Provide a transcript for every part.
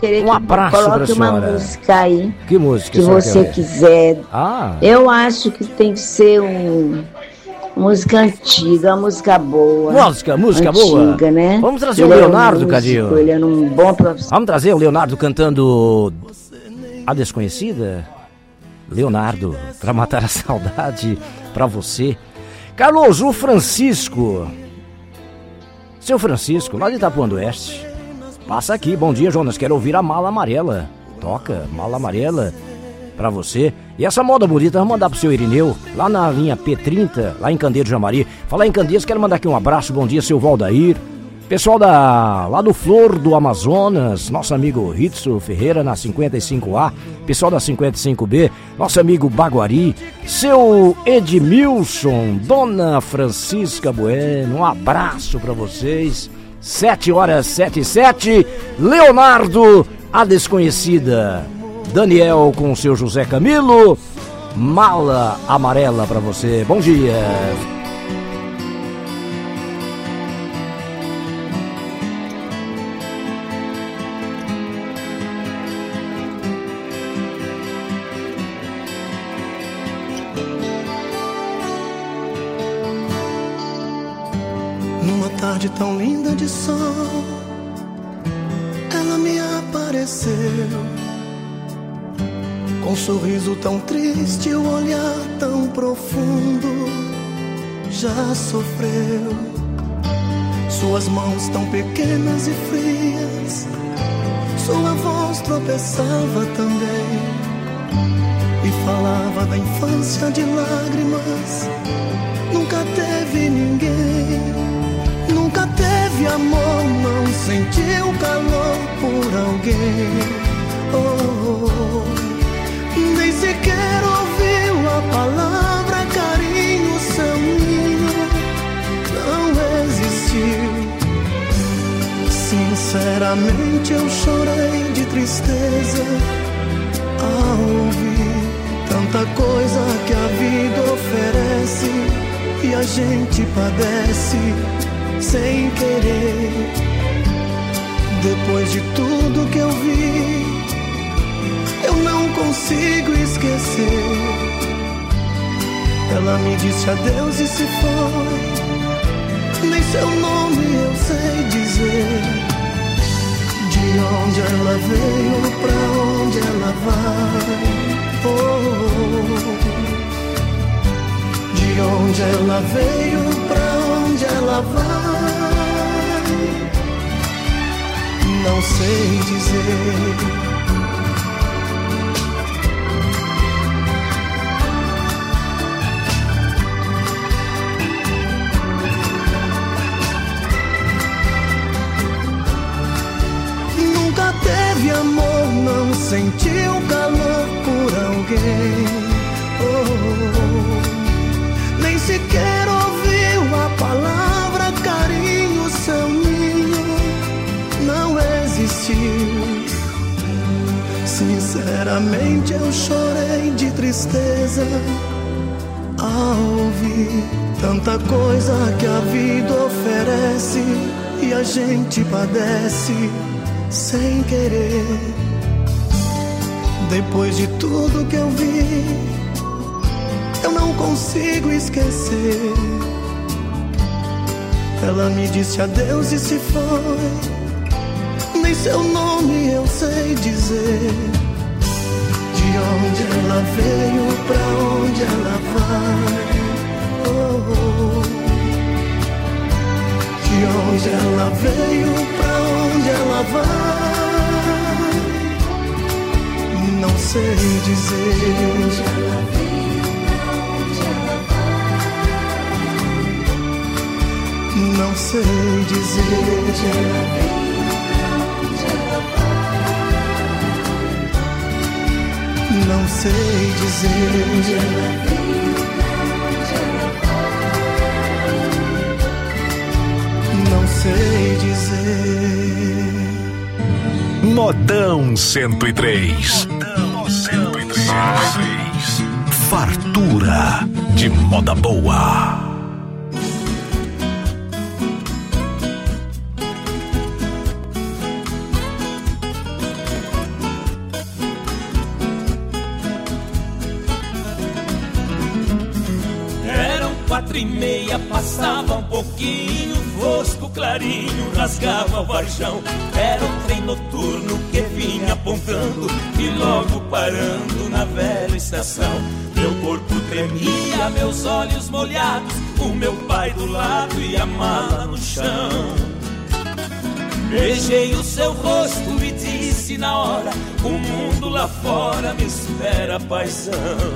Um abraço pra senhora. Coloque uma música aí. Que música que você quiser. Eu acho que tem que ser música antiga, música boa. Música antiga, boa, né? Vamos trazer o Leonardo, Cadinho. Ele é um bom profissional. Vamos trazer o Leonardo cantando A Desconhecida. Leonardo, pra matar a saudade pra você. Carlos, o Francisco. Seu Francisco, lá de Itapuã do Oeste. Passa aqui, bom dia, Jonas, quero ouvir a Mala Amarela. Toca, Mala Amarela pra você. E essa moda bonita, vamos mandar pro seu Irineu, lá na linha P30, lá em Candeiro Jamari. Falar em Candeias, quero mandar aqui um abraço, bom dia, seu Valdair. Pessoal lá do Flor do Amazonas, nosso amigo Ritso Ferreira na 55A, pessoal da 55B, nosso amigo Baguari, seu Edmilson, Dona Francisca Bueno, um abraço pra vocês. 7h07, Leonardo, A Desconhecida. Daniel com o seu José Camilo, Mala Amarela pra você. Bom dia. Numa tarde tão linda de sol, ela me apareceu. Com um sorriso tão triste, o olhar tão profundo, já sofreu. Suas mãos tão pequenas e frias, sua voz tropeçava também, e falava da infância de lágrimas. Nunca teve ninguém, nunca teve amor, não sentiu calor por alguém. Nem sequer ouviu a palavra carinho, seu ninho não existiu. Sinceramente eu chorei de tristeza ao ouvir tanta coisa que a vida oferece e a gente padece sem querer. Depois de tudo que eu vi, eu não consigo esquecer. Ela me disse adeus e se foi, nem seu nome eu sei dizer. De onde ela veio, pra onde ela vai. De onde ela veio, pra onde ela vai, não sei dizer. Nunca teve amor, não sentiu calor por alguém. Nem sequer ouviu a palavra carinho, seu ninho não existiu. Sinceramente eu chorei de tristeza ao ouvir tanta coisa que a vida oferece e a gente padece sem querer. Depois de tudo que eu vi, eu não consigo esquecer. Ela me disse adeus e se foi, nem seu nome eu sei dizer. De onde ela veio, pra onde ela vai. De onde ela veio, pra onde ela vai, não sei dizer. De onde ela veio, pra onde ela vai, não sei dizer. De onde ela veio, pra onde ela vai, não sei dizer. De onde ela veio, não sei dizer. Modão 103. Fartura de moda boa. 4:30 passava um pouquinho, fosco clarinho rasgava o varjão. Era um trem noturno que vinha apontando e logo parando na velha estação. Meu corpo tremia, meus olhos molhados, o meu pai do lado e a mala no chão. Beijei o seu rosto e disse na hora: o mundo lá fora me espera, paizão.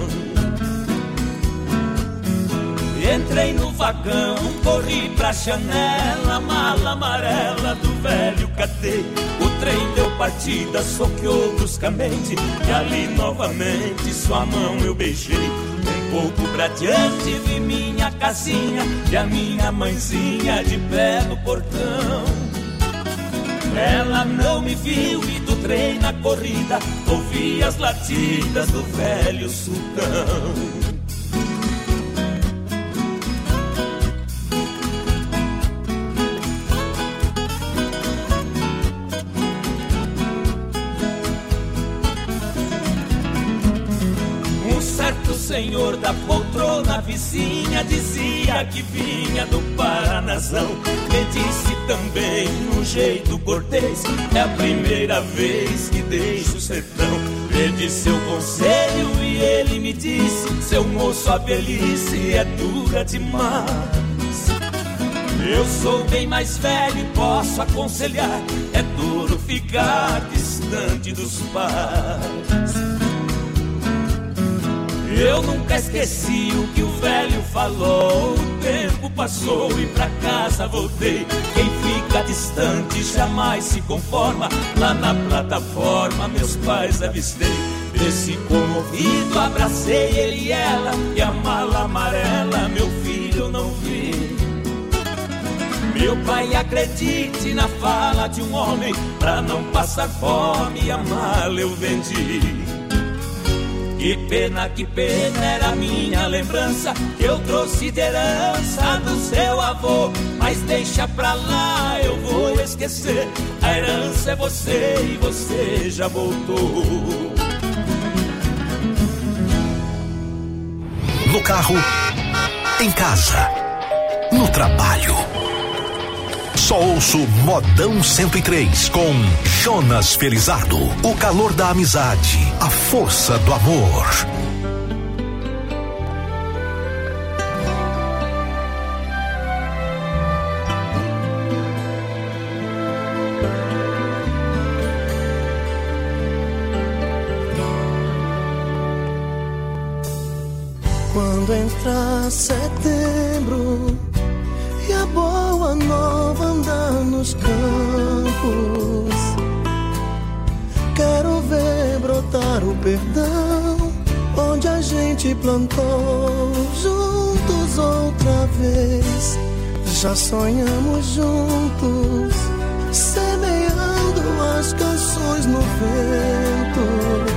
Entrei no vagão, corri pra janela, mala amarela do velho catei. O trem deu partida, soqueou bruscamente e ali novamente sua mão eu beijei. Um pouco pra diante vi minha casinha e a minha mãezinha de pé no portão. Ela não me viu e do trem na corrida ouvi as latidas do velho sultão. Senhor da poltrona vizinha dizia que vinha do Paranazão. Me disse também num jeito cortês: é a primeira vez que deixo o sertão. Pedi seu conselho e ele me disse: seu moço, a velhice é dura demais. Eu sou bem mais velho e posso aconselhar: é duro ficar distante dos pais. Eu nunca esqueci o que o velho falou. O tempo passou e pra casa voltei. Quem fica distante jamais se conforma. Lá na plataforma meus pais avistei. Desci comovido, abracei ele e ela. E a mala amarela, meu filho, eu não vi. Meu pai, acredite na fala de um homem. Pra não passar fome, a mala eu vendi. Que pena, era a minha lembrança que eu trouxe de herança do seu avô. Mas deixa pra lá, eu vou esquecer. A herança é você e você já voltou. No carro, em casa, no trabalho. Só ouço Modão 103 com Jonas Felizardo. O calor da amizade, a força do amor. Quando entrar setembro e a boa nova andar nos campos, quero ver brotar o perdão onde a gente plantou juntos outra vez. Já sonhamos juntos, semeando as canções no vento.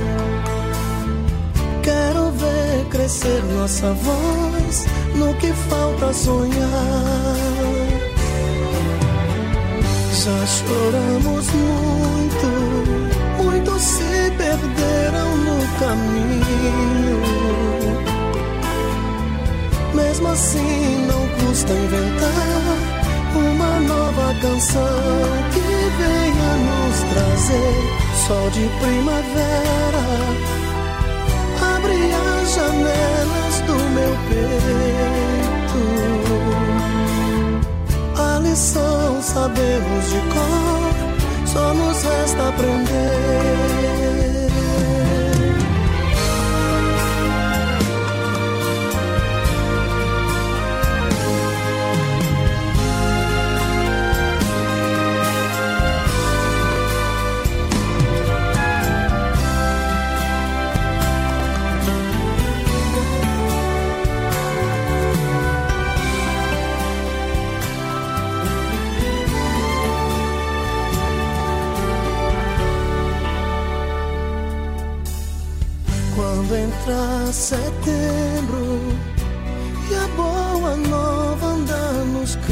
Quero ver crescer nossa voz no que falta sonhar. Já choramos muito, muitos se perderam no caminho. Mesmo assim não custa inventar uma nova canção que venha nos trazer sol de primavera. Abre as janelas do meu peito. A lição sabemos de cor, só nos resta aprender. Entra setembro e a boa nova andar nos campos.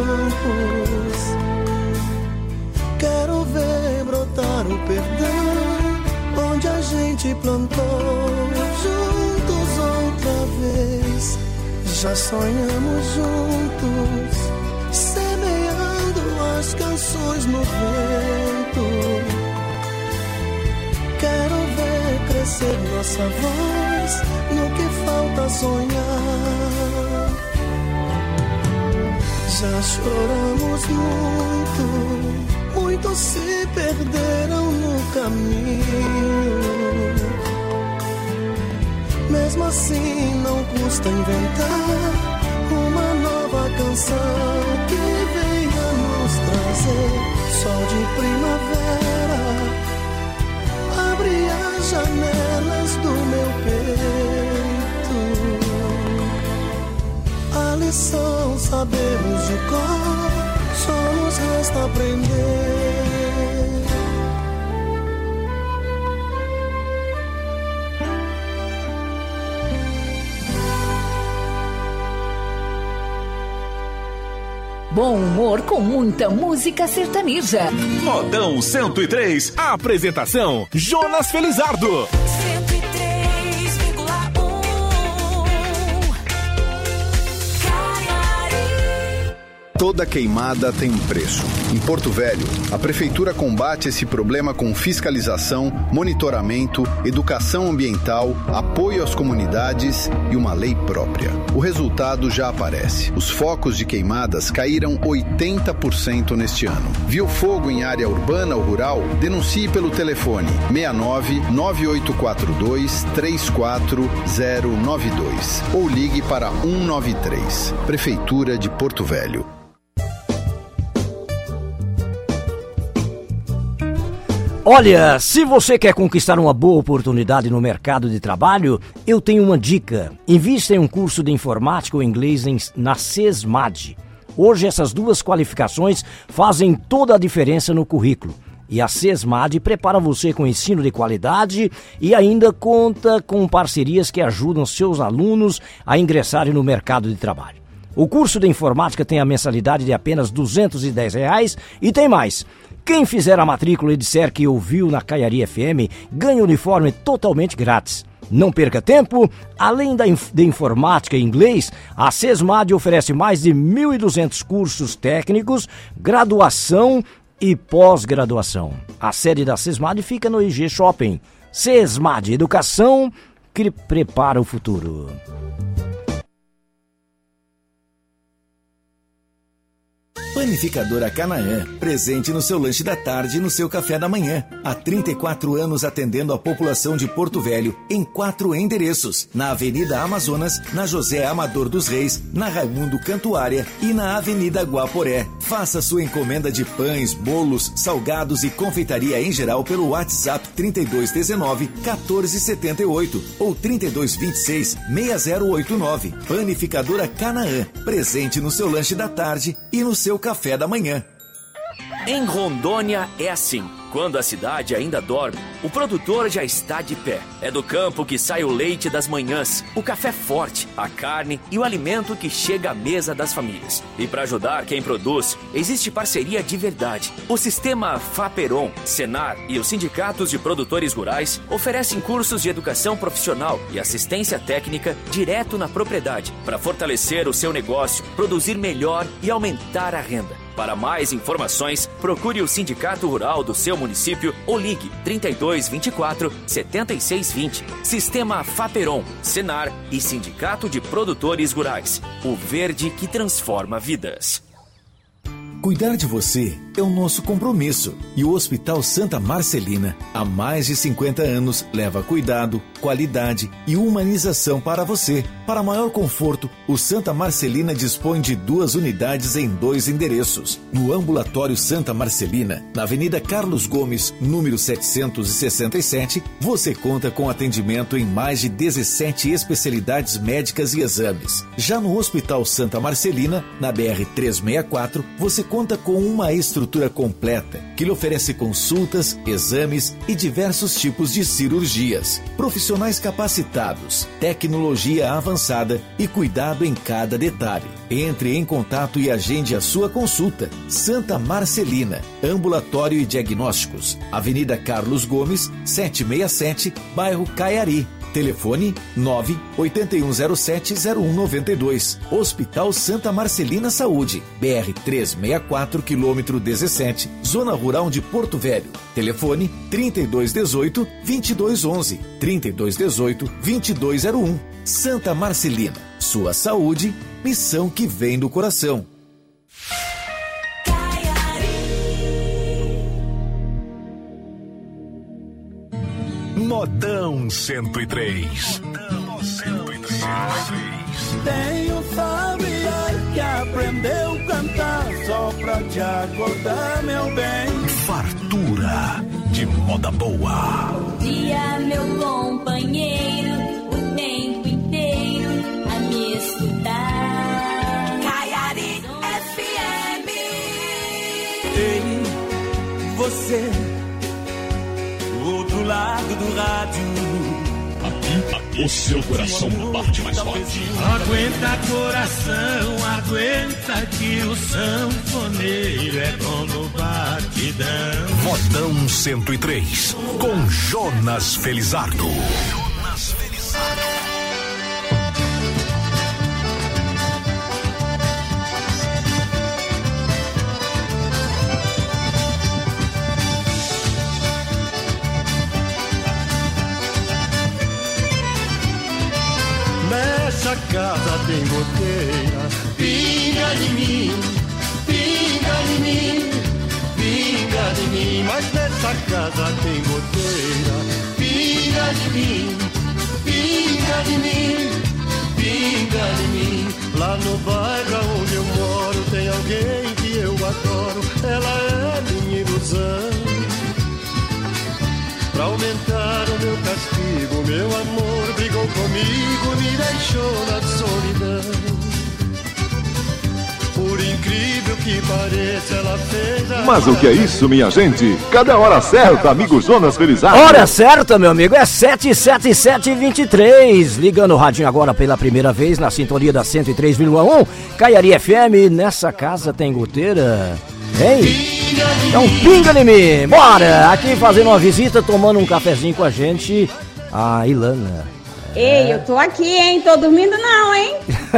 Quero ver brotar o perdão onde a gente plantou juntos outra vez. Já sonhamos juntos, semeando as canções no vento. Quero ver crescer nossa voz no que falta sonhar. Já choramos muito, muitos se perderam no caminho. Mesmo assim não custa inventar uma nova canção que venha nos trazer sol de primavera. Abre as janelas do meu peito. A lição sabemos de cor, só nos resta aprender. Bom humor com muita música sertaneja. Modão 103, apresentação Jonas Felizardo. 103,1. Toda queimada tem um preço. Em Porto Velho, a Prefeitura combate esse problema com fiscalização, monitoramento, educação ambiental, apoio às comunidades e uma lei própria. O resultado já aparece. Os focos de queimadas caíram 80% neste ano. Viu fogo em área urbana ou rural? Denuncie pelo telefone 69-9842-34092 ou ligue para 193. Prefeitura de Porto Velho. Olha, se você quer conquistar uma boa oportunidade no mercado de trabalho, eu tenho uma dica. Invista em um curso de informática ou inglês na SESMAD. Hoje essas duas qualificações fazem toda a diferença no currículo. E a SESMAD prepara você com ensino de qualidade e ainda conta com parcerias que ajudam seus alunos a ingressarem no mercado de trabalho. O curso de informática tem a mensalidade de apenas R$ 210 e tem mais. Quem fizer a matrícula e disser que ouviu na Caiari FM, ganha o uniforme totalmente grátis. Não perca tempo, além de informática e inglês, a SESMAD oferece mais de 1.200 cursos técnicos, graduação e pós-graduação. A sede da SESMAD fica no IG Shopping. SESMAD, educação que prepara o futuro. Panificadora Canaã, presente no seu lanche da tarde e no seu café da manhã. Há 34 anos atendendo a população de Porto Velho em 4 endereços. Na Avenida Amazonas, na José Amador dos Reis, na Raimundo Cantuária e na Avenida Guaporé. Faça sua encomenda de pães, bolos, salgados e confeitaria em geral pelo WhatsApp 3219-1478 ou 3226-6089. Panificadora Canaã, presente no seu lanche da tarde e no seu café da manhã. Em Rondônia é assim. Quando a cidade ainda dorme, o produtor já está de pé. É do campo que sai o leite das manhãs, o café forte, a carne e o alimento que chega à mesa das famílias. E para ajudar quem produz, existe parceria de verdade. O sistema Faperon, Senar e os sindicatos de produtores rurais oferecem cursos de educação profissional e assistência técnica direto na propriedade para fortalecer o seu negócio, produzir melhor e aumentar a renda. Para mais informações, procure o Sindicato Rural do seu município ou ligue 3224-7620. Sistema Faperon, Senar e Sindicato de Produtores Rurais. O verde que transforma vidas. Cuidar de você é o nosso compromisso e o Hospital Santa Marcelina, há mais de 50 anos, leva cuidado, qualidade e humanização para você. Para maior conforto, o Santa Marcelina dispõe de 2 unidades em 2 endereços. No Ambulatório Santa Marcelina, na Avenida Carlos Gomes, número 767, você conta com atendimento em mais de 17 especialidades médicas e exames. Já no Hospital Santa Marcelina, na BR-364, você conta com uma estrutura completa que lhe oferece consultas, exames e diversos tipos de cirurgias. Profissionais capacitados, tecnologia avançada e cuidado em cada detalhe. Entre em contato e agende a sua consulta. Santa Marcelina, Ambulatório e Diagnósticos, Avenida Carlos Gomes, 767, bairro Caiari. Telefone 981070192. Hospital Santa Marcelina Saúde, BR 364, quilômetro 17, Zona Rural de Porto Velho. Telefone 3218-2211, 3218-2201. Santa Marcelina, sua saúde, missão que vem do coração. Modão 103. Modão 103. Tem um familiar que aprendeu a cantar só pra te acordar, meu bem. Fartura de moda boa. Bom dia, meu companheiro, o tempo inteiro a me escutar. Caiari FM. Ei, você, do outro lado do rádio. Aqui, o seu coração bate mais forte. Aguenta coração, aguenta que o sanfoneiro é bom no batidão. Modão 103, com Jonas Felizardo. Jonas Felizardo. Nessa casa tem goteira, pinga de mim, pinga de mim, pinga de mim. Mas nessa casa tem goteira, pinga de mim, pinga de mim, pinga de mim. Lá no bairro onde eu moro tem alguém que eu adoro, ela é minha ilusão. Pra aumentar o meu castigo, meu amor brigou comigo, me deixou na solidão. Por incrível que pareça, ela fez a... Mas o que é isso, minha gente? Cadê a hora certa, amigo Jonas Felizardo? Hora certa, meu amigo, é 7:77:23. Ligando o radinho agora pela primeira vez na sintonia da 103,1. Caiari FM, nessa casa tem goteira. Hein? Então pinga em mim, bora! Aqui fazendo uma visita, tomando um cafezinho com a gente, a Ilana. Ei, eu tô aqui, hein? Tô dormindo não, hein?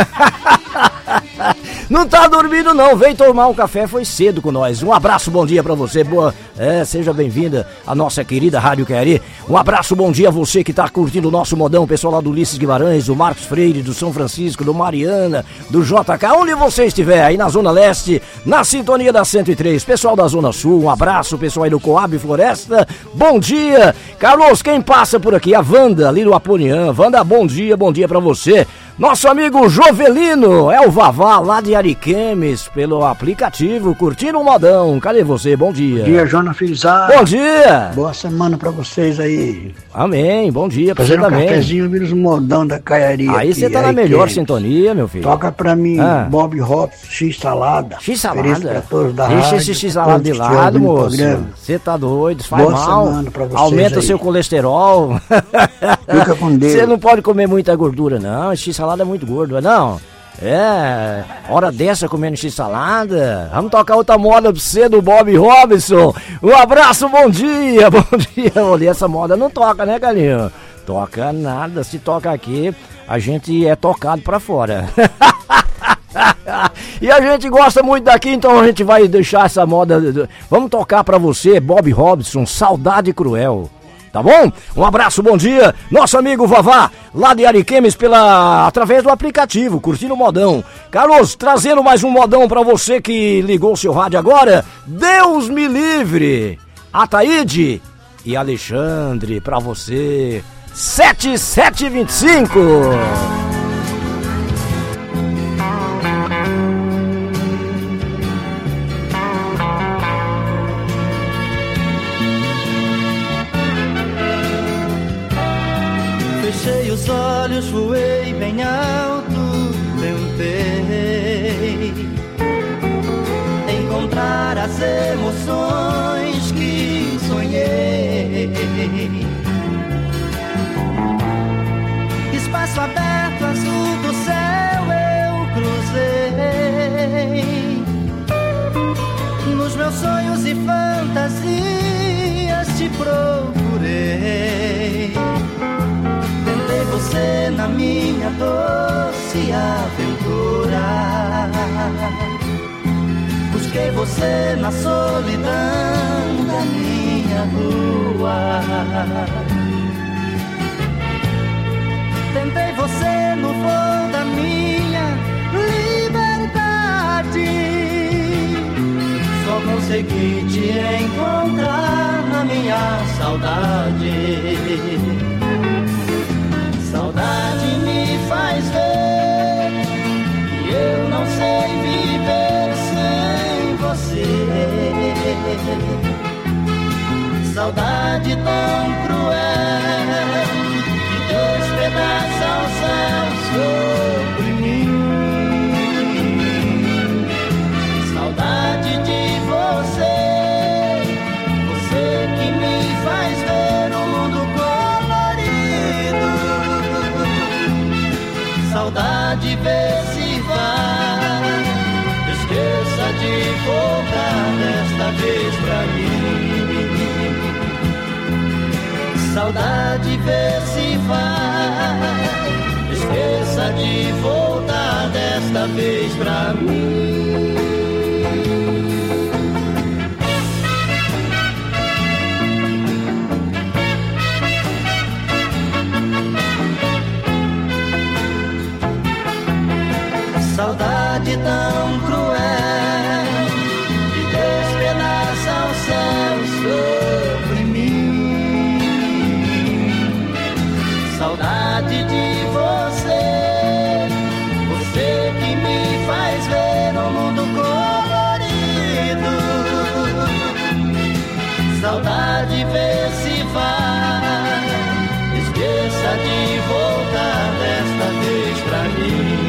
Não tá dormindo não, vem tomar um café, foi cedo com nós. Um abraço, bom dia pra você, boa, seja bem-vinda à nossa querida Rádio Caiari. Um abraço, bom dia a você que tá curtindo o nosso modão, o pessoal lá do Ulisses Guimarães, do Marcos Freire, do São Francisco, do Mariana, do JK, onde você estiver, aí na Zona Leste, na sintonia da 103. Pessoal da Zona Sul, um abraço, pessoal aí do Coab Floresta, bom dia. Carlos, quem passa por aqui? A Wanda, ali do Aponian. Wanda, bom dia pra você. Nosso amigo Jovelino, é o Vavá lá de Ariquemes, pelo aplicativo, curtindo o modão. Cadê você? Bom dia. Bom dia, Jonas Felizardo. Bom dia. Boa semana pra vocês aí. Amém, bom dia pra você também. Fazendo um cafezinho, vira os modão da Caiari. Aí você tá na melhor sintonia, meu filho. Toca pra mim, Bob Hope, X-Salada. X-Salada? Pra todos da Deixa rádio, esse X-Salada de lado, moço. Você tá doido, faz boa mal. Semana pra vocês aumenta aí. Seu colesterol. Fica com Deus. Você não pode comer muita gordura, não. Esse X-Salada é muito gordo, não? Hora dessa comendo X-Salada. Vamos tocar outra moda pra você do Bob Robinson. Um abraço, bom dia, bom dia. Olha, essa moda não toca, né, galinho? Toca nada, se toca aqui, a gente é tocado pra fora. E a gente gosta muito daqui, então a gente vai deixar essa moda. Vamos tocar pra você, Bob Robinson, Saudade Cruel. Tá bom? Um abraço, bom dia. Nosso amigo Vavá, lá de Ariquemes, através do aplicativo, curtindo o modão. Carlos, trazendo mais um modão pra você que ligou o seu rádio agora. Deus me livre. Ataíde e Alexandre, pra você. 7725. Fechei os olhos, voei bem alto, tentei encontrar as emoções que sonhei. Espaço aberto, azul do céu eu cruzei. Nos meus sonhos e fantasias te procurei. minha doce aventura. Busquei você na solidão da minha rua. Tentei você no voo da minha liberdade. Só consegui te encontrar na minha saudade. Saudade me faz ver que eu não sei viver sem você. Saudade tão cruel que despedaça o céu sobre mim. Saudade de você, você que me faz ver o mundo colorido. Saudade vê se vai, esqueça de voltar desta vez pra mim. Saudade vê se vai, esqueça de voltar desta vez pra mim. Saudade tão cruel que despedaça o céu sobre mim. Saudade de você, você que me faz ver o mundo colorido. Saudade vê se vai, esqueça de voltar desta vez pra mim.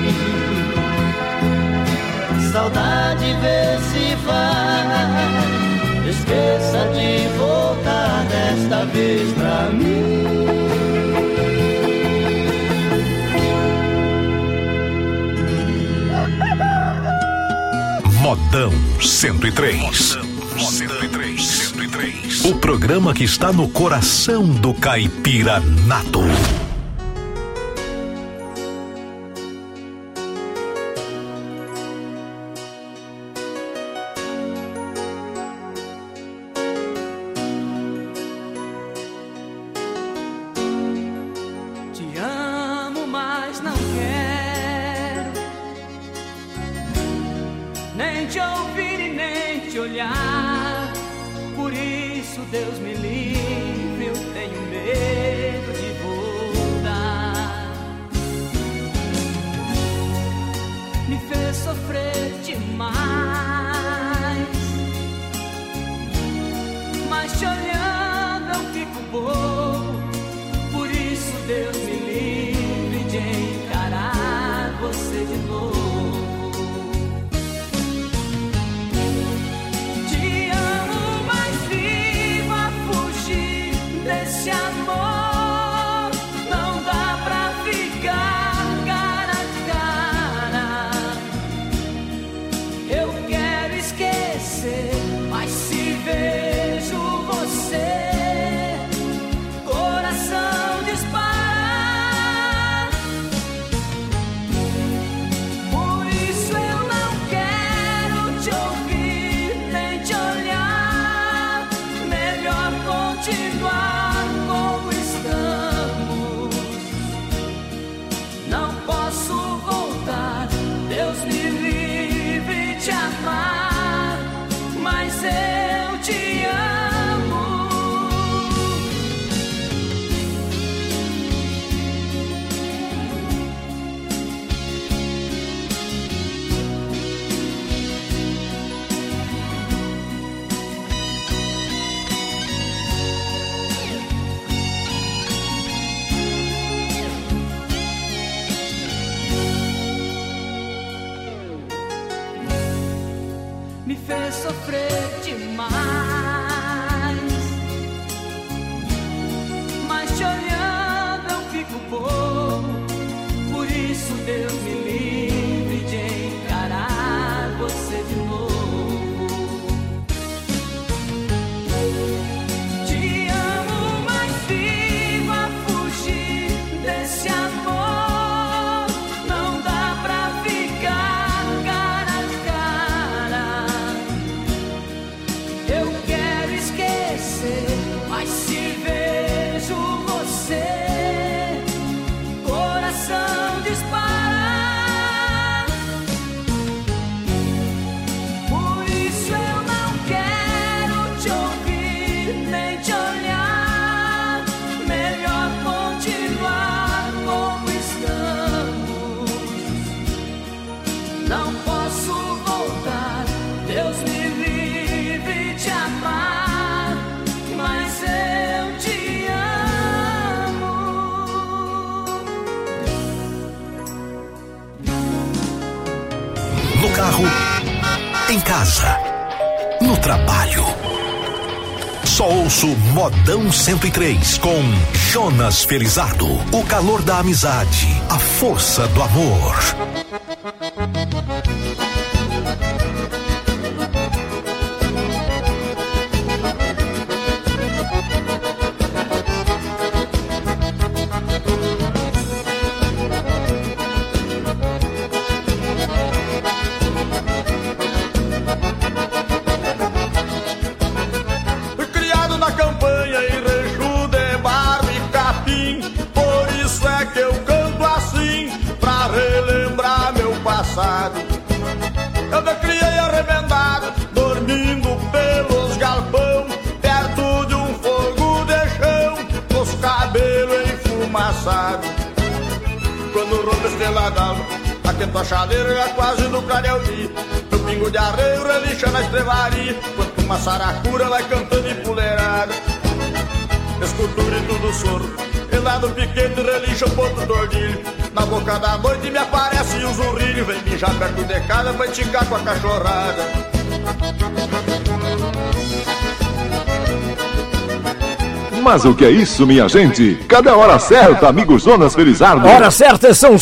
Saudade vê se vai, esqueça de voltar desta vez pra mim. Modão 103. Modão 103. O programa que está no coração do caipira nato. Te amo, mas viva fugir desse amor. carro, em casa, no trabalho. Só ouço Modão 103 com Jonas Felizardo. O calor da amizade, a força do amor. Eu me criei arrebentado, dormindo pelos galpão, perto de um fogo de chão, com os cabelos enfumaçados. Quando rompe a estrela d'alva, aquento a chaleira quase no clareio dia. No pingo de arreio relincha na estrevaria, quanto uma saracura vai cantando empoleirada. Escuto o grito do soro, e lá no piquete relincha o ponto do ordilho. Na boca da noite me aparece o zurrilho, vem mijar perto de casa, vai ticar com a cachorrada. Mas o que é isso, minha gente? Cada hora certa, amigo Jonas Felizardo. Hora certa, são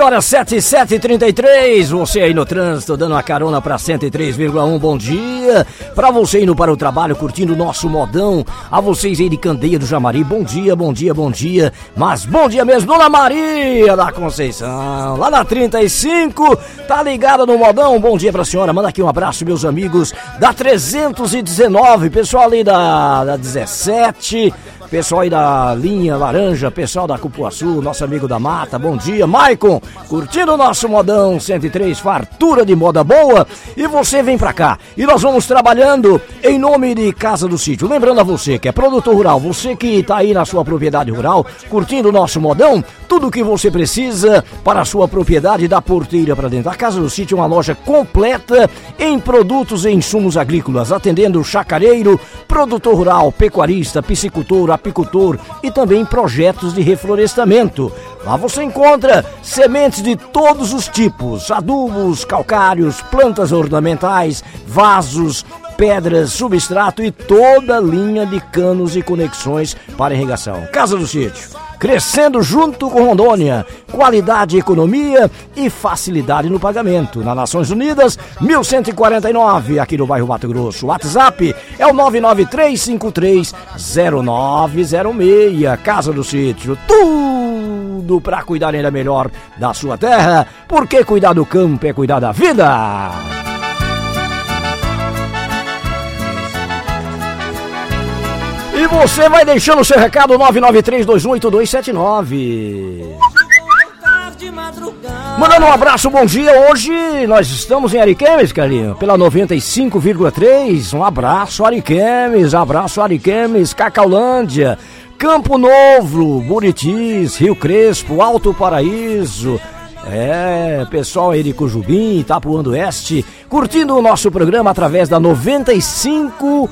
7h07, 7h33. Você aí no trânsito, dando a carona pra 103,1. Bom dia. Pra você indo para o trabalho, curtindo o nosso modão. A vocês aí de Candeia do Jamari, bom dia, bom dia, bom dia. Mas bom dia mesmo, Dona Maria da Conceição, lá na 35, tá ligada no modão. Bom dia pra senhora, manda aqui um abraço, meus amigos da 319, pessoal ali da 17, pessoal aí da linha laranja, pessoal da Cupuaçu, nosso amigo da Mata, bom dia. Maicon, curtindo o nosso modão 103, fartura de moda boa. E você vem pra cá e nós vamos trabalhando em nome de Casa do Sítio. Lembrando a você que é produtor rural, você que tá aí na sua propriedade rural, curtindo o nosso modão, tudo o que você precisa para a sua propriedade, da porteira para dentro. A Casa do Sítio é uma loja completa em produtos e insumos agrícolas, atendendo chacareiro, produtor rural, pecuarista, piscicultor, apicultor e também projetos de reflorestamento. Lá você encontra sementes de todos os tipos, adubos, calcários, plantas ornamentais, vasos, pedras, substrato e toda a linha de canos e conexões para irrigação. Casa do Sítio, crescendo junto com Rondônia, qualidade, economia e facilidade no pagamento. Na Nações Unidas, 1149, aqui no bairro Mato Grosso. O WhatsApp é o 993530906. Casa do Sítio, tudo para cuidar ainda melhor da sua terra, porque cuidar do campo é cuidar da vida. E você vai deixando o seu recado, 993218279. Mandando um abraço, bom dia. Hoje nós estamos em Ariquemes, Carlinho, pela 95,3. Um abraço, Ariquemes, Cacaulândia, Campo Novo, Buritis, Rio Crespo, Alto Paraíso. Pessoal aí de Cujubim, Itapuã do Oeste, curtindo o nosso programa através da 95,3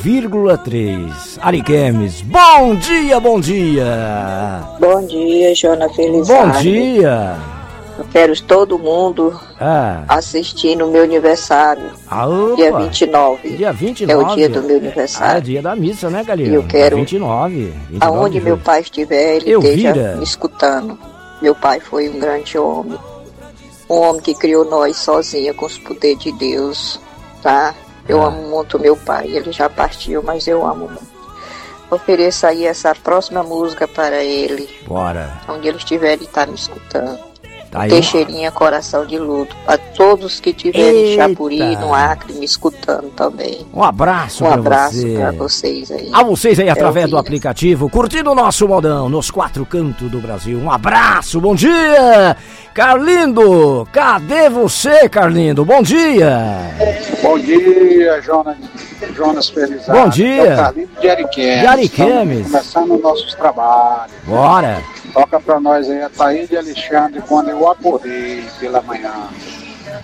Ariquemes. Bom dia, bom dia. Bom dia, Jonas Felizardo. Bom dia. Eu quero todo mundo assistir no meu aniversário. Dia 29. Dia 29. É o dia do meu aniversário. É dia da missa, né, Galinha? Eu quero 29 aonde meu pai estiver, ele esteja me escutando. Meu pai foi um grande homem. Um homem que criou nós sozinho com os poderes de Deus, tá? Eu amo muito meu pai, ele já partiu, mas eu amo muito. Ofereço aí essa próxima música para ele. Bora. Onde ele estiver, ele está me escutando. Tá aí. Teixeirinha, Coração de Luto. Para todos que estiverem em Chapuri, no Acre, me escutando também. Um abraço para vocês aí. A vocês aí através do aplicativo, curtindo o nosso modão nos 4 cantos do Brasil. Um abraço, bom dia! Carlindo, cadê você, Carlindo? Bom dia! Bom dia, Jonas Felizardo. Bom dia! É o Carlindo de Ariquemes. De Ariquemes. Começando nossos trabalhos. Bora! Toca pra nós aí a Thaís de Alexandre, Quando Eu Acordei pela Manhã.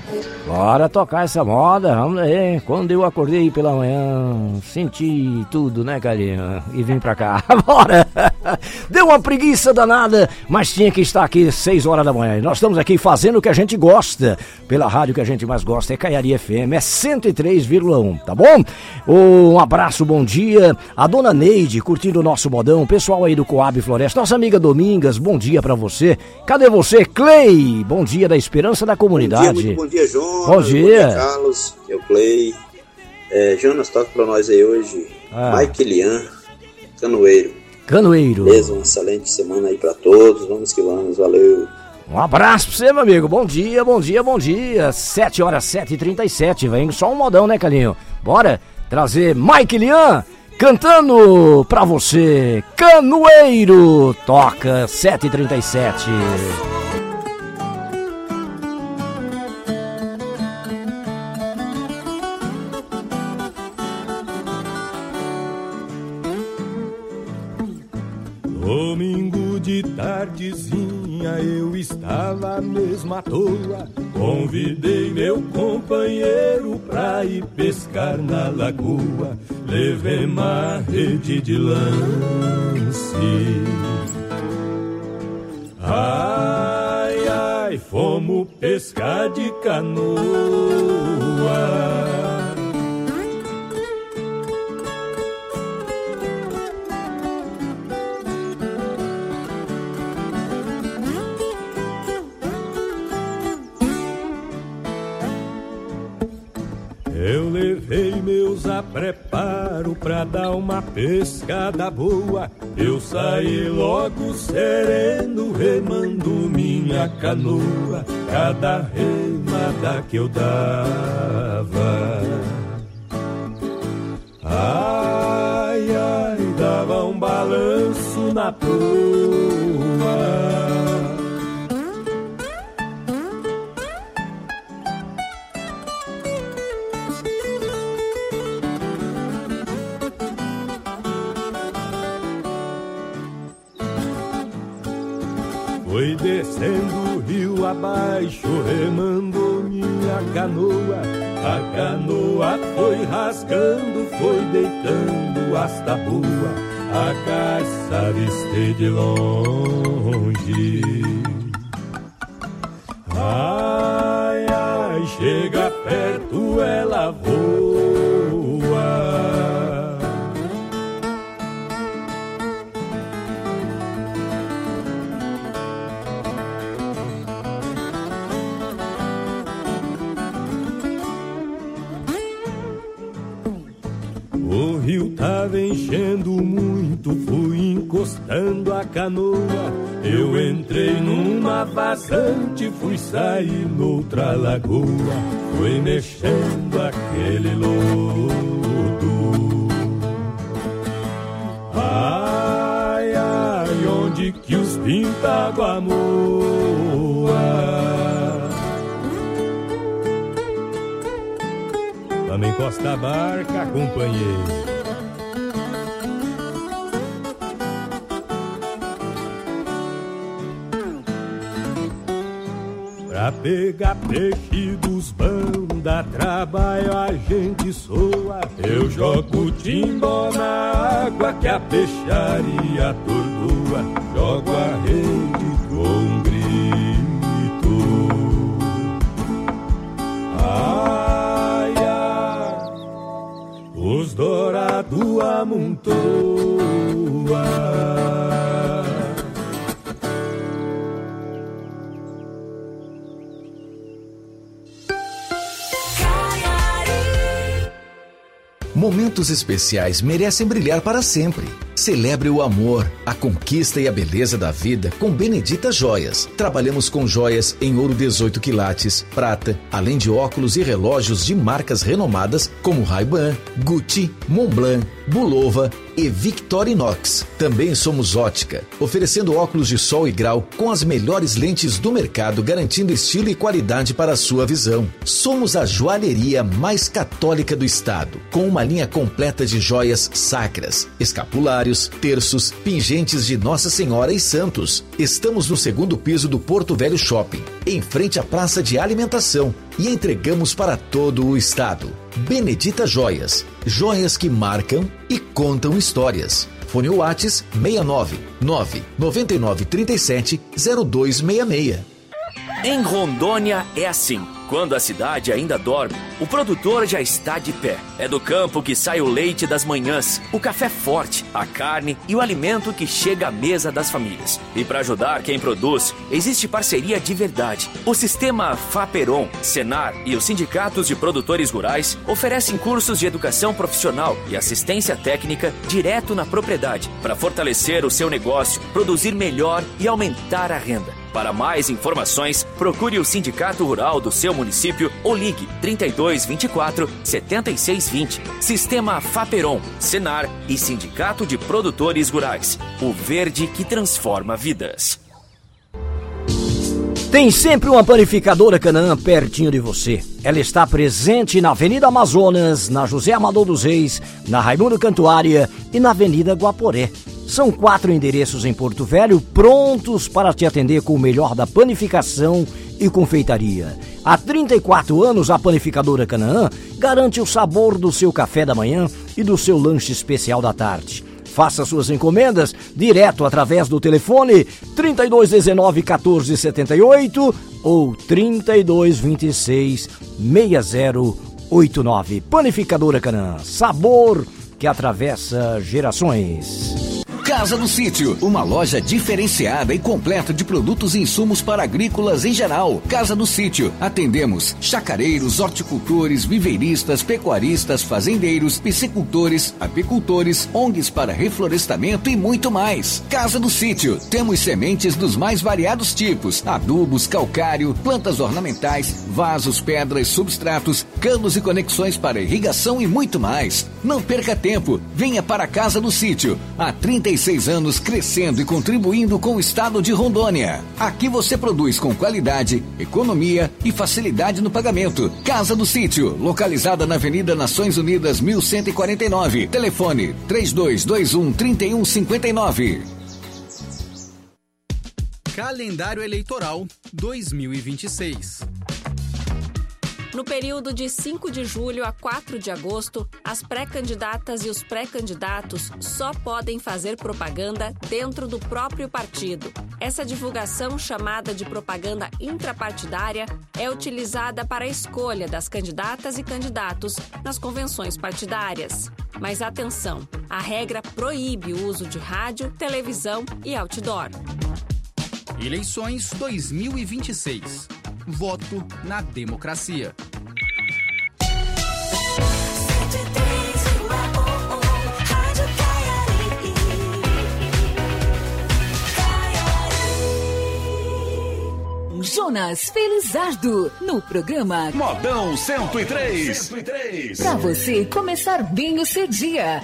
Bora tocar essa moda, vamos aí. Quando eu acordei pela manhã, senti tudo, né, carinho? E vim pra cá, bora! Deu uma preguiça danada, mas tinha que estar aqui 6 horas da manhã. Nós estamos aqui fazendo o que a gente gosta, pela rádio que a gente mais gosta, é Caiari FM, é 103,1, tá bom? Um abraço, bom dia. A dona Neide, curtindo o nosso modão, o pessoal aí do Coab Floresta, nossa amiga Domingas, bom dia pra você. Cadê você, Clay? Bom dia da Esperança da Comunidade. Bom dia, Jonas. Bom dia, Carlos. É o Clay. Jonas, toca pra nós aí hoje. Mike Lian, Canoeiro. Beleza, uma excelente semana aí pra todos. Vamos que vamos, valeu. Um abraço pra você, meu amigo. Bom dia, bom dia, bom dia. 7 horas 7h37. Vem só um modão, né, Calinho? Bora trazer Mike Lian cantando pra você. Canoeiro. Toca 7h37. Domingo de tardezinha eu estava mesmo à toa. Convidei meu companheiro pra ir pescar na lagoa. Levei uma rede de lance. Ai, ai, fomos pescar de canoa. Eu levei meus apreparo pra dar uma pescada boa. Eu saí logo sereno, remando minha canoa. Cada remada que eu dava, ai, ai, dava um balanço na proa. Foi descendo o rio abaixo, remando minha canoa. A canoa foi rasgando, foi deitando as tabuas. A caça avistei de longe. Ai, ai, chega perto, ela voa. O rio tava enchendo muito, fui encostando a canoa. Eu entrei numa vazante, fui sair noutra lagoa. Fui mexendo aquele lodo. Ai, ai, onde que os pintágua moa. Também encosta a barca, companheiro. Pra pegar peixe dos bão, dá trabalho, a gente soa. Eu jogo timbó na água que a peixaria atordoa. Jogo a rede com um grito. Ai, ai, os dourados amontoa. Momentos especiais merecem brilhar para sempre. Celebre o amor, a conquista e a beleza da vida com Benedita Joias. Trabalhamos com joias em ouro 18 quilates, prata, além de óculos e relógios de marcas renomadas como Ray-Ban, Gucci, Montblanc, Bulova e Victorinox. Também somos ótica, oferecendo óculos de sol e grau com as melhores lentes do mercado, garantindo estilo e qualidade para a sua visão. Somos a joalheria mais católica do estado, com uma linha completa de joias sacras, escapulário, rosários, terços, pingentes de Nossa Senhora e santos. Estamos no 2º piso do Porto Velho Shopping, em frente à praça de alimentação, e entregamos para todo o estado. Benedita Joias, joias que marcam e contam histórias. Fone Whats 69 999 37 0266. Em Rondônia é assim. Quando a cidade ainda dorme, o produtor já está de pé. É do campo que sai o leite das manhãs, o café forte, a carne e o alimento que chega à mesa das famílias. E para ajudar quem produz, existe parceria de verdade. O sistema Faperon, Senar e os sindicatos de produtores rurais oferecem cursos de educação profissional e assistência técnica direto na propriedade, para fortalecer o seu negócio, produzir melhor e aumentar a renda. Para mais informações, procure o Sindicato Rural do seu município ou ligue 3224 7620. Sistema Faperon, Senar e Sindicato de Produtores Rurais. O verde que transforma vidas. Tem sempre uma panificadora Canaã pertinho de você. Ela está presente na Avenida Amazonas, na José Amador dos Reis, na Raimundo Cantuária e na Avenida Guaporé. São 4 endereços em Porto Velho prontos para te atender com o melhor da panificação e confeitaria. Há 34 anos, a panificadora Canaã garante o sabor do seu café da manhã e do seu lanche especial da tarde. Faça suas encomendas direto através do telefone 3219 1478 ou 3226 6089. Panificadora Canaã, sabor que atravessa gerações. Casa do Sítio, uma loja diferenciada e completa de produtos e insumos para agrícolas em geral. Casa do Sítio, atendemos chacareiros, horticultores, viveiristas, pecuaristas, fazendeiros, piscicultores, apicultores, ONGs para reflorestamento e muito mais. Casa do Sítio, temos sementes dos mais variados tipos, adubos, calcário, plantas ornamentais, vasos, pedras, substratos, canos e conexões para irrigação e muito mais. Não perca tempo, venha para a Casa do Sítio, há 36 anos crescendo e contribuindo com o estado de Rondônia. Aqui você produz com qualidade, economia e facilidade no pagamento. Casa do Sítio, localizada na Avenida Nações Unidas 1149. Telefone 3221-3159. Calendário Eleitoral 2026. No período de 5 de julho a 4 de agosto, as pré-candidatas e os pré-candidatos só podem fazer propaganda dentro do próprio partido. Essa divulgação, chamada de propaganda intrapartidária, é utilizada para a escolha das candidatas e candidatos nas convenções partidárias. Mas atenção, a regra proíbe o uso de rádio, televisão e outdoor. Eleições 2026. Voto na democracia. Jonas Felizardo, no programa Modão 103. Pra você começar bem o seu dia.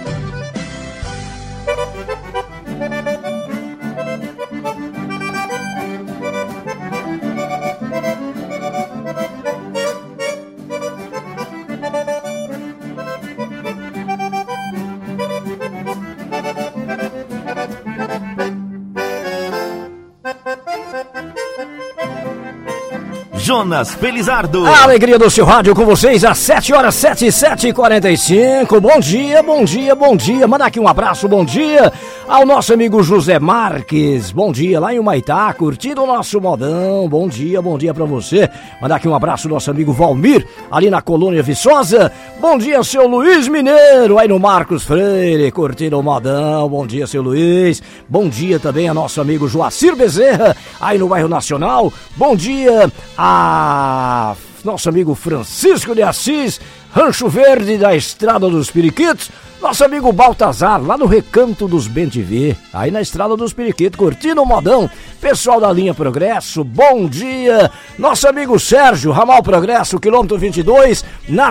Jonas Felizardo. A alegria do seu rádio com vocês às 7h07, 7h45. Bom dia, bom dia, bom dia. Manda aqui um abraço, bom dia ao nosso amigo José Marques. Bom dia lá em Humaitá, curtindo o nosso modão. Bom dia pra você. Manda aqui um abraço ao nosso amigo Valmir, ali na Colônia Viçosa. Bom dia, seu Luiz Mineiro, aí no Marcos Freire, curtindo o modão. Bom dia, seu Luiz. Bom dia também a nosso amigo Joacir Bezerra, aí no bairro Nacional. Bom dia a nosso amigo Francisco de Assis, Rancho Verde da Estrada dos Periquitos. Nosso amigo Baltazar, lá no Recanto dos Bem-te-Ver, aí na Estrada dos Periquitos, curtindo o modão. Pessoal da linha Progresso, bom dia. Nosso amigo Sérgio, Ramal Progresso, quilômetro 22, na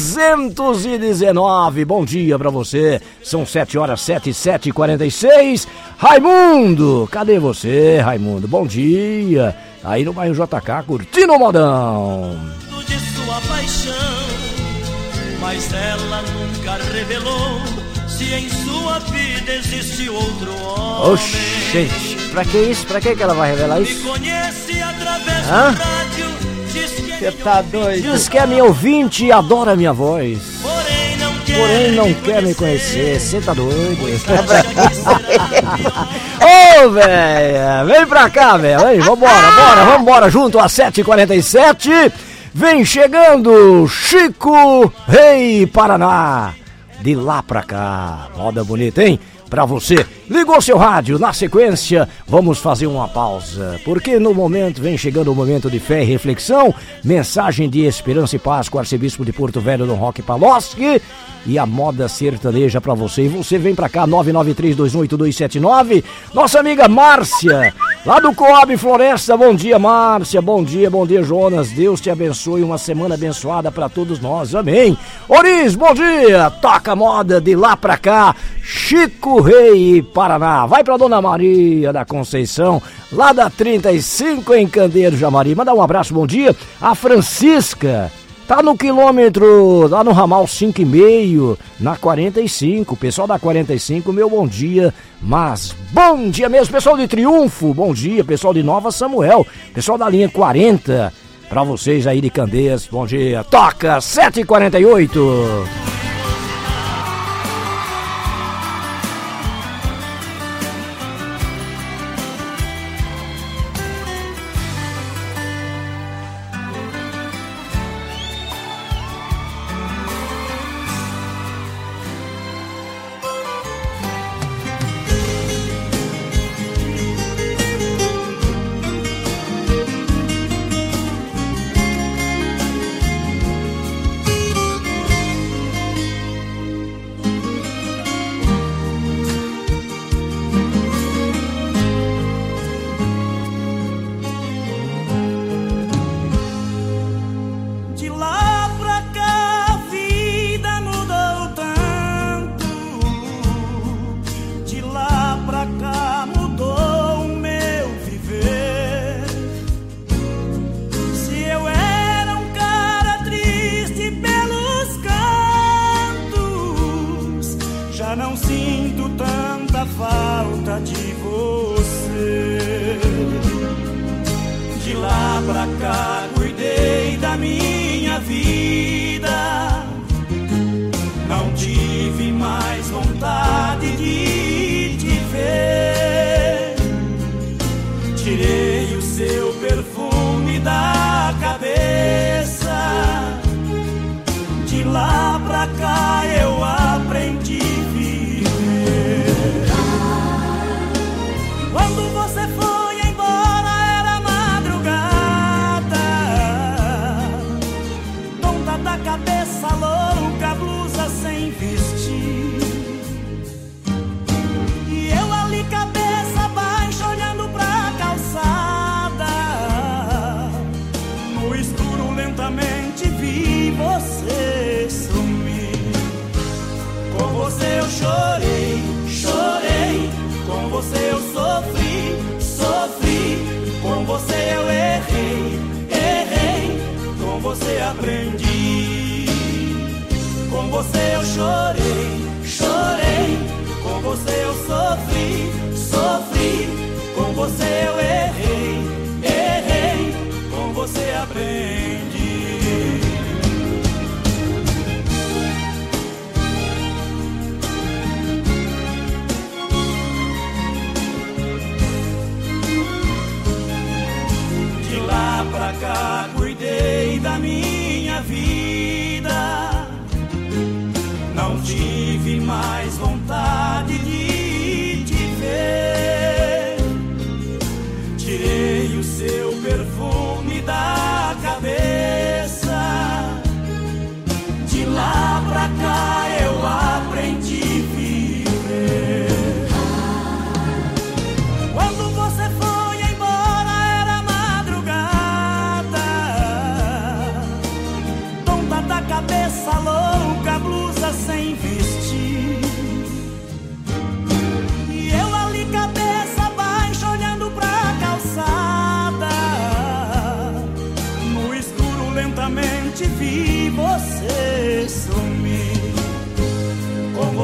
319. Bom dia pra você. São 7h07, 7h46. Raimundo, cadê você, Raimundo? Bom dia. Aí no bairro JK, curtindo o modão. De sua paixão, mas ela nunca revelou se se em sua vida existe outro homem. Oxe, gente, pra que isso? Pra que ela vai revelar isso? Me conhece através do rádio, diz que você tá doido. Diz que é minha ouvinte e adora a minha voz. Porém não quer me conhecer. Você tá doido? Ô, velho, vem pra cá, velho. Vambora, junto às 7h47. Vem chegando Chico Rei Paraná. De lá pra cá. Moda bonita, hein? Pra você. Ligou seu rádio, na sequência vamos fazer uma pausa, porque no momento vem chegando o momento de fé e reflexão, mensagem de esperança e paz com o arcebispo de Porto Velho, Dom Roque Palocci, e a moda sertaneja pra você. E você vem pra cá, 993218279, nossa amiga Márcia, lá do Coab Floresta. Bom dia, Márcia, bom dia, Jonas, Deus te abençoe, uma semana abençoada pra todos nós, amém. Oriz, bom dia, toca moda de lá pra cá, Chico Rei Paraná. Vai pra Dona Maria da Conceição, lá da 35 em Candeiro, Jamari. Manda um abraço, bom dia. A Francisca tá no quilômetro, lá no ramal 5,5, na 45. Pessoal da 45, meu bom dia. Mas bom dia mesmo, pessoal de Triunfo, bom dia. Pessoal de Nova Samuel, pessoal da linha 40, pra vocês aí de Candeias, bom dia. Toca 7h48.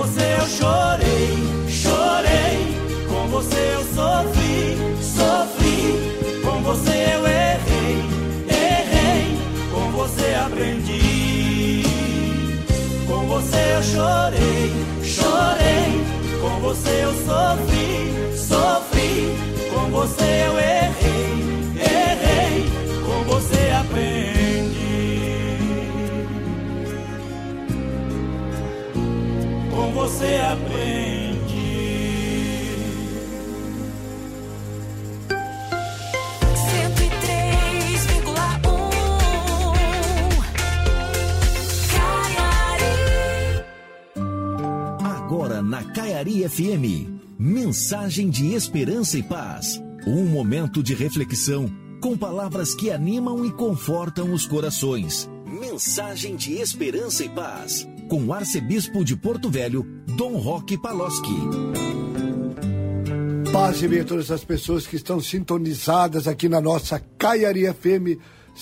você eu chorei, chorei. Com você eu sofri, sofri. Com você eu errei, errei. Com você aprendi. Com você eu chorei, chorei. Com você eu sofri, sofri. Com você eu errei, errei. Com você aprendi. Com você aprendi. Agora na Caiari FM, mensagem de esperança e paz. Um momento de reflexão com palavras que animam e confortam os corações. Mensagem de esperança e paz, com o arcebispo de Porto Velho, Dom Roque Paloschi. Paz e bem a todas as pessoas que estão sintonizadas aqui na nossa Caiari FM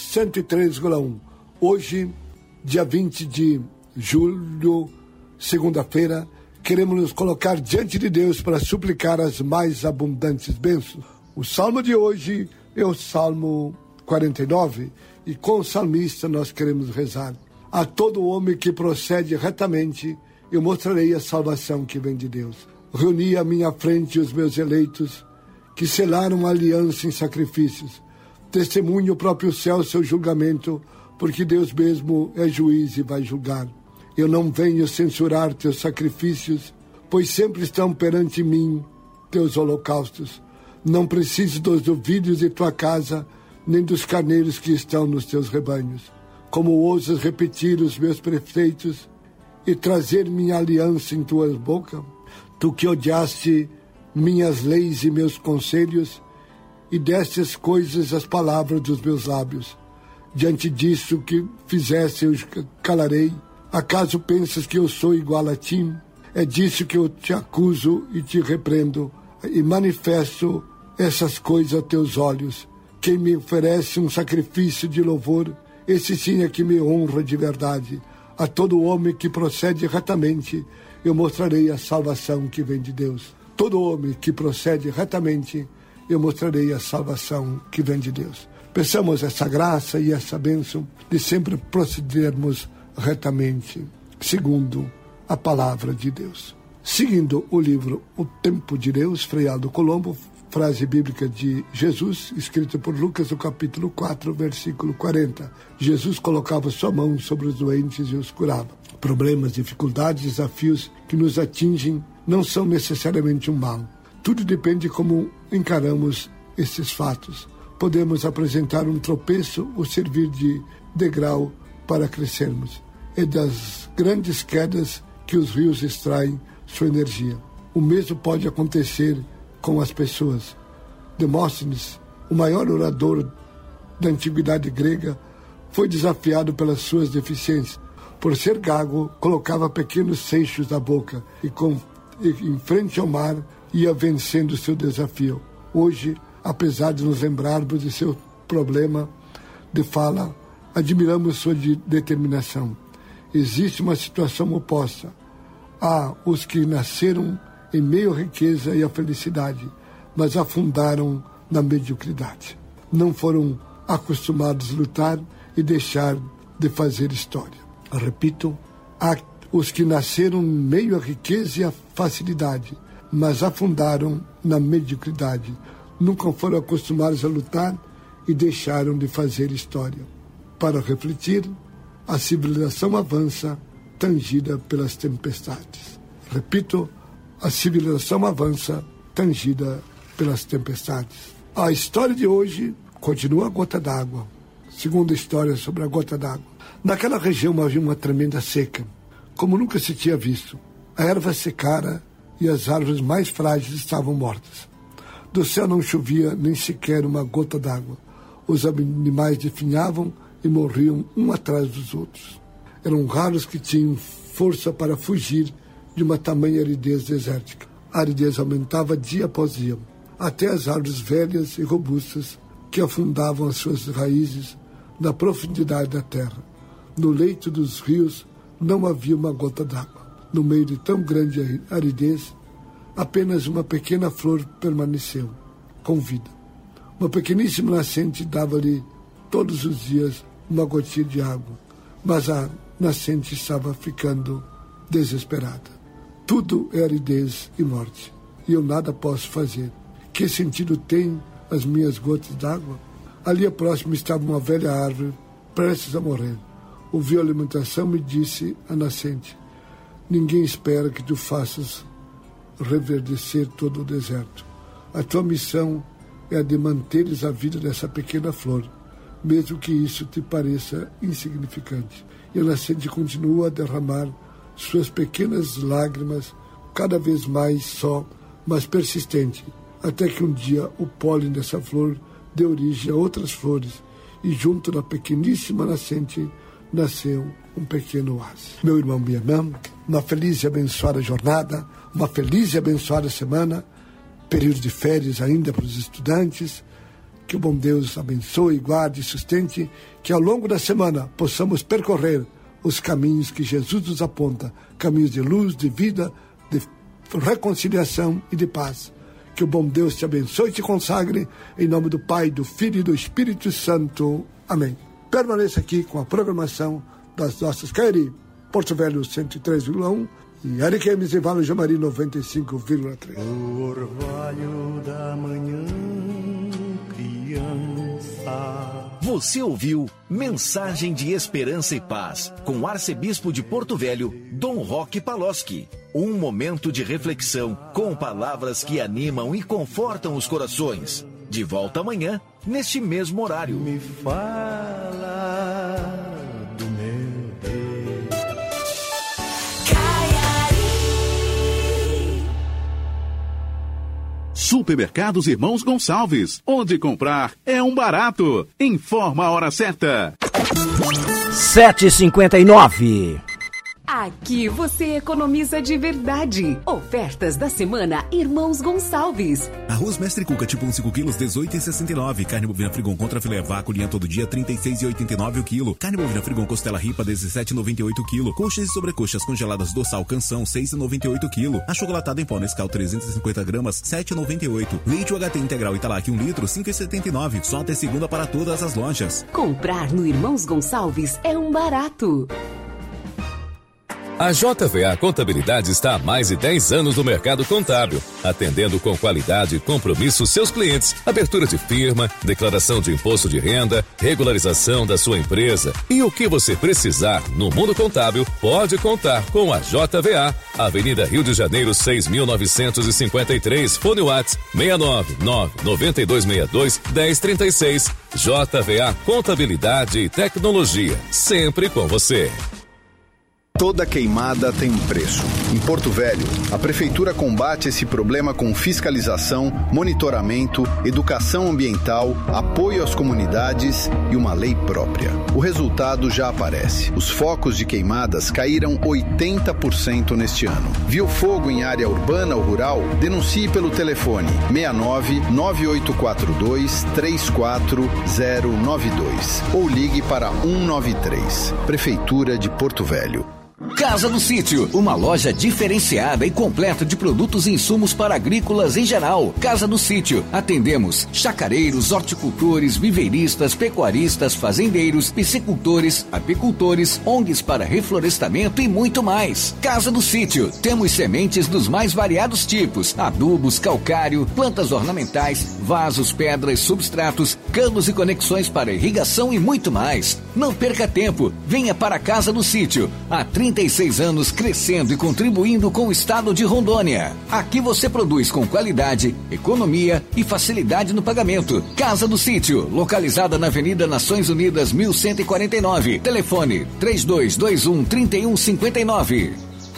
103,1. Hoje, dia 20 de julho, segunda-feira, queremos nos colocar diante de Deus para suplicar as mais abundantes bênçãos. O salmo de hoje é o Salmo 49 e com o salmista nós queremos rezar. A todo homem que procede retamente, eu mostrarei a salvação que vem de Deus. Reuni à minha frente os meus eleitos, que selaram a aliança em sacrifícios. Testemunho o próprio céu seu julgamento, porque Deus mesmo é juiz e vai julgar. Eu não venho censurar teus sacrifícios, pois sempre estão perante mim teus holocaustos. Não preciso dos novilhos de tua casa, nem dos carneiros que estão nos teus rebanhos. Como ousas repetir os meus preceitos e trazer minha aliança em tuas bocas? Tu que odiaste minhas leis e meus conselhos, e destas coisas as palavras dos meus lábios. Diante disso que fizesse eu calarei. Acaso pensas que eu sou igual a ti? É disso que eu te acuso e te repreendo, e manifesto essas coisas a teus olhos. Quem me oferece um sacrifício de louvor, esse sim é que me honra de verdade. A todo homem que procede retamente, eu mostrarei a salvação que vem de Deus. Todo homem que procede retamente, eu mostrarei a salvação que vem de Deus. Peçamos essa graça e essa bênção de sempre procedermos retamente, segundo a palavra de Deus. Seguindo o livro O Tempo de Deus, Frei Aldo Colombo, frase bíblica de Jesus, escrita por Lucas, no capítulo 4, versículo 40. Jesus colocava sua mão sobre os doentes e os curava. Problemas, dificuldades, desafios que nos atingem não são necessariamente um mal. Tudo depende de como encaramos esses fatos. Podemos apresentar um tropeço ou servir de degrau para crescermos. É das grandes quedas que os rios extraem sua energia. O mesmo pode acontecer com as pessoas. Demóstenes, o maior orador da antiguidade grega, foi desafiado pelas suas deficiências. Por ser gago, colocava pequenos seixos na boca e em frente ao mar ia vencendo seu desafio. Hoje, apesar de nos lembrarmos de seu problema de fala, admiramos sua determinação. Existe uma situação oposta. Há os que nasceram em meio à riqueza e à felicidade, mas afundaram na mediocridade. Não foram acostumados a lutar e deixar de fazer história. Repito, há os que nasceram em meio à riqueza e à facilidade, mas afundaram na mediocridade. Nunca foram acostumados a lutar e deixaram de fazer história. Para refletir, a civilização avança, tangida pelas tempestades. Repito, a civilização avança, tangida pelas tempestades. A história de hoje continua a gota d'água. Segunda história sobre a gota d'água. Naquela região havia uma tremenda seca, como nunca se tinha visto. A erva secara e as árvores mais frágeis estavam mortas. Do céu não chovia nem sequer uma gota d'água. Os animais definhavam e morriam um atrás dos outros. Eram raros que tinham força para fugir de uma tamanha aridez desértica. A aridez aumentava dia após dia, até as árvores velhas e robustas que afundavam as suas raízes na profundidade da terra. No leito dos rios não havia uma gota d'água. No meio de tão grande aridez, apenas uma pequena flor permaneceu, com vida. Uma pequeníssima nascente dava-lhe todos os dias uma gotinha de água, mas a nascente estava ficando desesperada. Tudo é aridez e morte, e eu nada posso fazer. Que sentido tem as minhas gotas d'água? Ali próximo estava uma velha árvore, prestes a morrer. Ouviu a lamentação e disse à nascente: ninguém espera que tu faças reverdecer todo o deserto. A tua missão é a de manteres a vida dessa pequena flor, mesmo que isso te pareça insignificante. E a nascente continua a derramar suas pequenas lágrimas, cada vez mais só, mas persistente, até que um dia o pólen dessa flor dê origem a outras flores, e junto da pequeníssima nascente nasceu um pequeno oásis. Meu irmão, minha irmã, uma feliz e abençoada jornada, uma feliz e abençoada semana, período de férias ainda para os estudantes. Que o bom Deus abençoe, guarde e sustente, que ao longo da semana possamos percorrer os caminhos que Jesus nos aponta, caminhos de luz, de vida, de reconciliação e de paz. Que o bom Deus te abençoe e te consagre, em nome do Pai, do Filho e do Espírito Santo. Amém. Permaneça aqui com a programação das nossas Kairi, Porto Velho 103,1 e Ariquemes e Vale Jamari 95,3. O orvalho da manhã, criança. Você ouviu Mensagem de Esperança e Paz com o arcebispo de Porto Velho, Dom Roque Paloschi. Um momento de reflexão com palavras que animam e confortam os corações. De volta amanhã, neste mesmo horário. Me fala do meu Deus. Supermercados Irmãos Gonçalves, onde comprar é um barato. Informa a hora certa. 7h59. Aqui você economiza de verdade. Ofertas da semana Irmãos Gonçalves. Arroz Mestre Cuca, tipo 5 quilos, 18,69. Carne bovina Frigon contra filé vácuo, linha todo dia, 36,89 o quilo. Carne bovina Frigon costela ripa, 17,98 o quilo. Coxas e sobrecoxas congeladas dorsal Canção, 6,98 o quilo. Achocolatado em pó Nescau, 350 gramas, 7,98. Leite UHT integral Italac 1 litro, 5,79. Só até segunda para todas as lojas. Comprar no Irmãos Gonçalves é um barato. A JVA Contabilidade está há mais de 10 anos no mercado contábil, atendendo com qualidade e compromisso seus clientes. Abertura de firma, declaração de imposto de renda, regularização da sua empresa e o que você precisar no mundo contábil, pode contar com a JVA. Avenida Rio de Janeiro 6.953, fone WhatsApp 699-9262-1036. JVA Contabilidade e Tecnologia, sempre com você. Toda queimada tem um preço. Em Porto Velho, a Prefeitura combate esse problema com fiscalização, monitoramento, educação ambiental, apoio às comunidades e uma lei própria. O resultado já aparece. Os focos de queimadas caíram 80% neste ano. Viu fogo em área urbana ou rural? Denuncie pelo telefone 69-9842-34092 ou ligue para 193. Prefeitura de Porto Velho. Casa do Sítio, uma loja diferenciada e completa de produtos e insumos para agrícolas em geral. Casa do Sítio, atendemos chacareiros, horticultores, viveiristas, pecuaristas, fazendeiros, piscicultores, apicultores, ONGs para reflorestamento e muito mais. Casa do Sítio, temos sementes dos mais variados tipos, adubos, calcário, plantas ornamentais, vasos, pedras, substratos, canos e conexões para irrigação e muito mais. Não perca tempo, venha para a Casa do Sítio, há 36 anos crescendo e contribuindo com o estado de Rondônia. Aqui você produz com qualidade, economia e facilidade no pagamento. Casa do Sítio, localizada na Avenida Nações Unidas 1149. Telefone 3221-3159.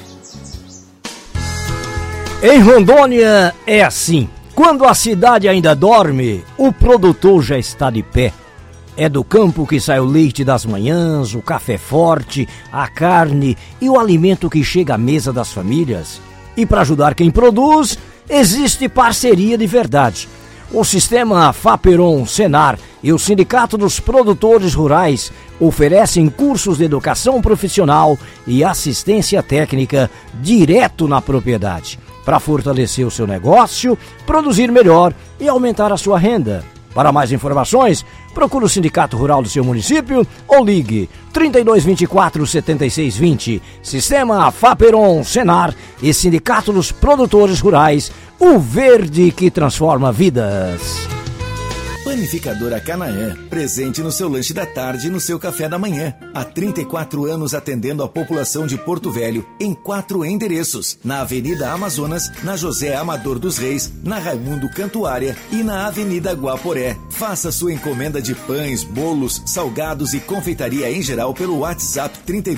Em Rondônia é assim. Quando a cidade ainda dorme, o produtor já está de pé. É do campo que sai o leite das manhãs, o café forte, a carne e o alimento que chega à mesa das famílias. E para ajudar quem produz, existe parceria de verdade. O Sistema Faperon Senar e o Sindicato dos Produtores Rurais oferecem cursos de educação profissional e assistência técnica direto na propriedade, para fortalecer o seu negócio, produzir melhor e aumentar a sua renda. Para mais informações, procure o Sindicato Rural do seu município ou ligue 3224-7620. Sistema Faperon Senar e Sindicato dos Produtores Rurais, o verde que transforma vidas. Panificadora Canaã, presente no seu lanche da tarde e no seu café da manhã. Há 34 anos atendendo a população de Porto Velho em 4 endereços. Na Avenida Amazonas, na José Amador dos Reis, na Raimundo Cantuária e na Avenida Guaporé. Faça sua encomenda de pães, bolos, salgados e confeitaria em geral pelo WhatsApp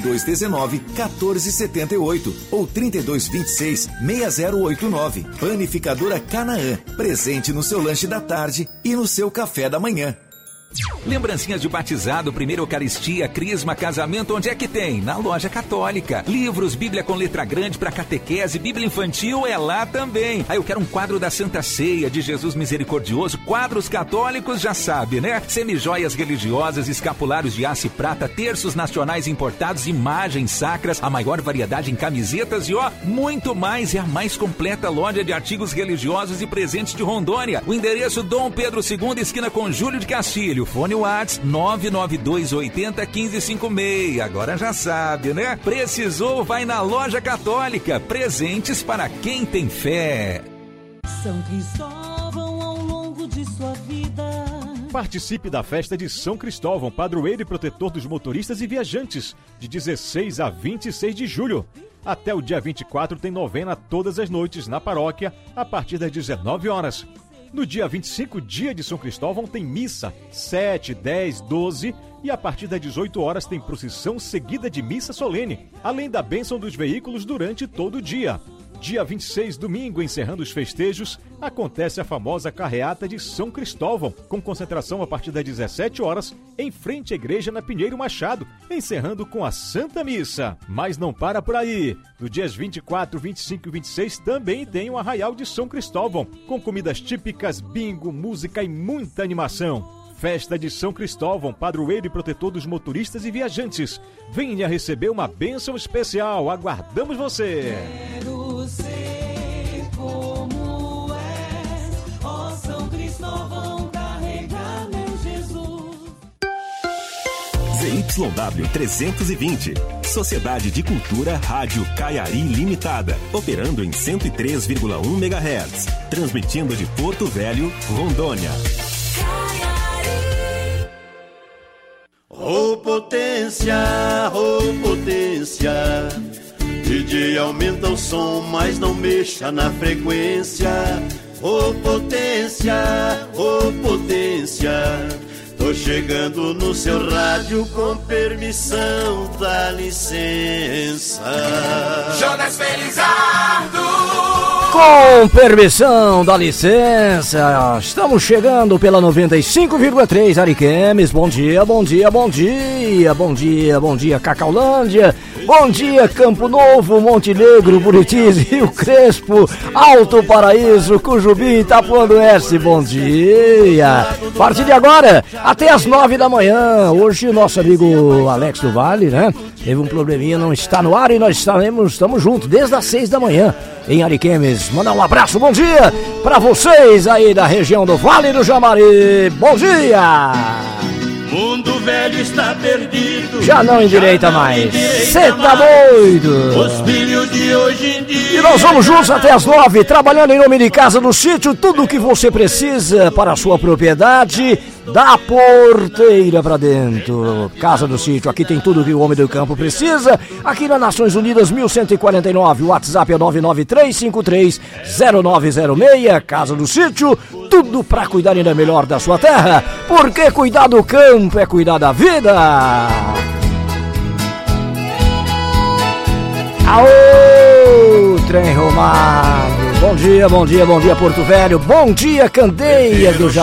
3219-1478 ou 3226-6089. Panificadora Canaã, presente no seu lanche da tarde e no seu café da manhã. Lembrancinhas de batizado, primeira Eucaristia, crisma, casamento, onde é que tem? Na Loja Católica. Livros, Bíblia com letra grande para catequese, Bíblia infantil é lá também. Aí eu quero um quadro da Santa Ceia, de Jesus Misericordioso, quadros católicos, já sabe, né? Semijoias religiosas, escapulários de aço e prata, terços nacionais importados, imagens sacras, a maior variedade em camisetas e muito mais. É a mais completa loja de artigos religiosos e presentes de Rondônia. O endereço Dom Pedro II, esquina com Júlio de Castilho. Fone WhatsApp 99280-1556. Agora já sabe, né? Precisou, vai na Loja Católica. Presentes para quem tem fé. São Cristóvão ao longo de sua vida. Participe da festa de São Cristóvão, padroeiro e protetor dos motoristas e viajantes, de 16 a 26 de julho. Até o dia 24 tem novena todas as noites na paróquia, a partir das 19 horas. No dia 25, dia de São Cristóvão, tem missa 7, 10, 12 e a partir das 18 horas tem procissão seguida de missa solene, além da bênção dos veículos durante todo o dia. Dia 26, domingo, encerrando os festejos, acontece a famosa carreata de São Cristóvão, com concentração a partir das 17 horas, em frente à igreja na Pinheiro Machado, encerrando com a Santa Missa. Mas não para por aí. No dias 24, 25 e 26 também tem o Arraial de São Cristóvão, com comidas típicas, bingo, música e muita animação. Festa de São Cristóvão, padroeiro e protetor dos motoristas e viajantes. Venha receber uma bênção especial. Aguardamos você! Quero ser como és, ó São Cristóvão, carrega meu Jesus. ZYW 320, Sociedade de Cultura Rádio Caiari Limitada, operando em 103,1 MHz, transmitindo de Porto Velho, Rondônia. Oh potência, DJ aumenta o som, mas não mexa na frequência. Oh potência, tô chegando no seu rádio com permissão, dá licença. Jonas Felizardo. Com permissão, dá licença, estamos chegando pela 95,3 Ariquemes. Bom dia, bom dia, bom dia, bom dia, bom dia Cacaulândia, bom dia Campo Novo, Monte Negro, Buritis, Rio Crespo, Alto Paraíso, Cujubim, Itapuã-do-Oeste, bom dia. A partir de agora, até as 9 da manhã, hoje o nosso amigo Alex do Vale, né, teve um probleminha, não está no ar e nós estamos juntos desde as 6 da manhã em Ariquemes. Mandar um abraço, bom dia pra vocês aí da região do Vale do Jamari. Bom dia! Mundo velho está perdido, já não endireita mais. Cê tá doido? Os filhos de hoje em dia. E nós vamos juntos até as 9, trabalhando em nome de Casa do Sítio, tudo o que você precisa para a sua propriedade, da porteira pra dentro. Casa do Sítio, aqui tem tudo que o homem do campo precisa. Aqui na Nações Unidas 1149, o WhatsApp é 993530906. Casa do Sítio, tudo pra cuidar ainda melhor da sua terra, porque cuidar do campo é cuidar da vida. Aô, trem romado. Bom dia, bom dia, bom dia Porto Velho. Bom dia, Candeias do Jamari.